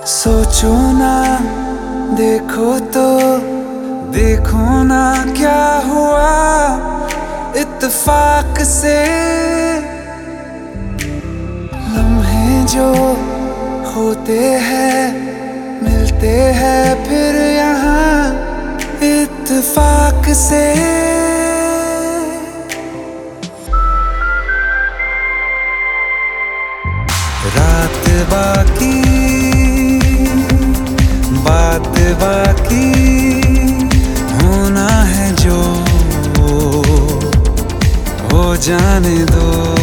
सोचो ना, देखो तो देखो ना क्या हुआ इत्तेफाक से। लम्हे जो होते हैं मिलते हैं फिर यहाँ इत्तेफाक से। रात बाकी बात बाकी होना है जो हो जाने दो।